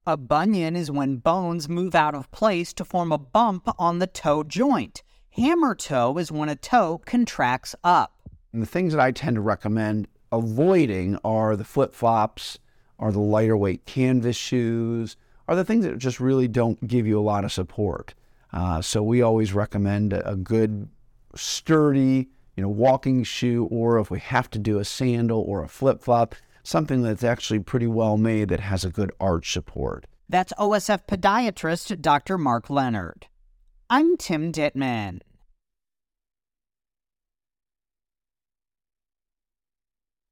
A bunion is when bones move out of place to form a bump on the toe joint. Hammer toe is when a toe contracts up. And the things that I tend to recommend avoiding are the flip-flops, or the lighter weight canvas shoes, are the things that just really don't give you a lot of support. So we always recommend a good, sturdy, walking shoe, or if we have to do a sandal or a flip-flop, something that's actually pretty well made that has a good arch support. That's OSF podiatrist Dr. Mark Leonard. I'm Tim Dittman.